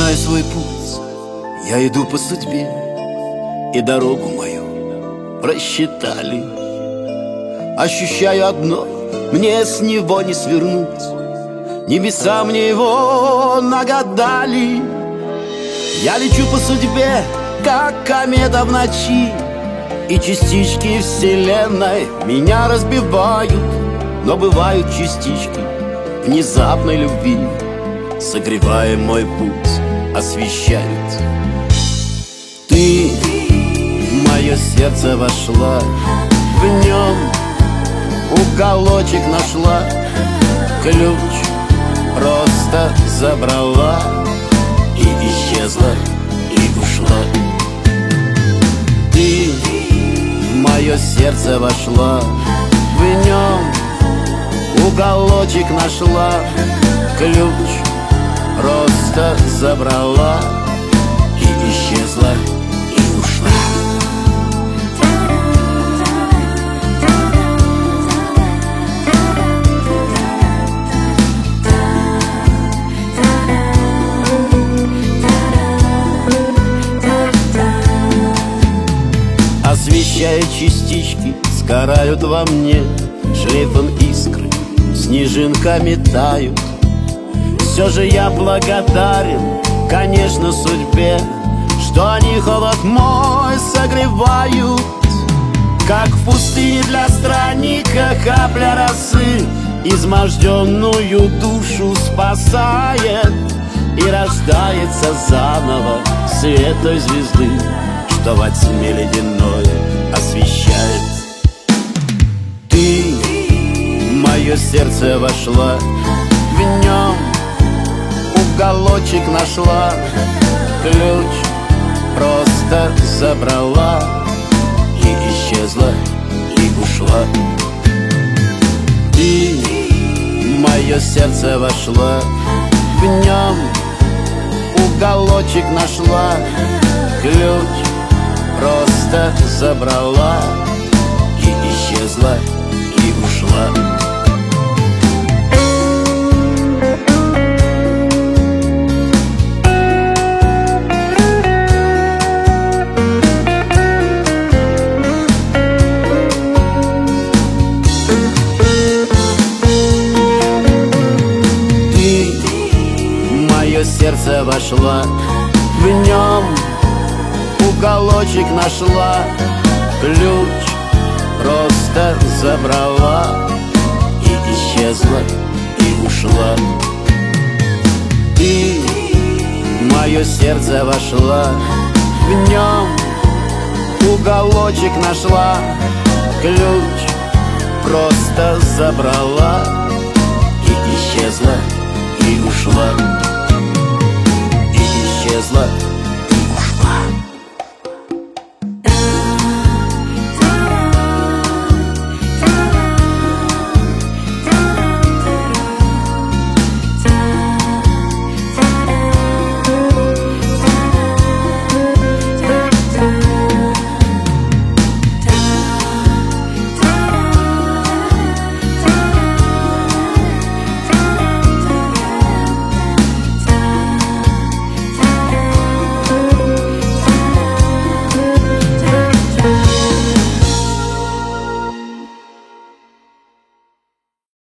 знаю свой путь, я иду по судьбе, и дорогу мою просчитали. Ощущаю одно, мне с него не свернуть, небеса мне его нагадали. Я лечу по судьбе, как комета в ночи, и частички вселенной меня разбивают. Но бывают частички внезапной любви, согревая мой путь, освещают. Ты в мое сердце вошла, в нем уголочек нашла, ключ просто забрала и исчезла, и ушла. Ты в мое сердце вошла, в нем уголочек нашла, ключ просто забрала и исчезла, и ушла. Освещая частички, сгорают во мне шлейфом искры, снежинками тают. Все же я благодарен, конечно, судьбе, что они холод мой согревают. Как в пустыне для странника капля росы изможденную душу спасает, и рождается заново свет той звезды, что во тьме ледяной освещает. Ты в мое сердце вошла, в нем уголочек нашла, ключ просто забрала и исчезла, и ушла. Ты в мое сердце вошла, в нем уголочек нашла, ключ просто забрала и исчезла, и ушла. Ты в мое сердце вошла, в нем уголочек нашла, ключ просто забрала и исчезла, и ушла. Ты в мое сердце вошла, в нем уголочек нашла, ключ просто забрала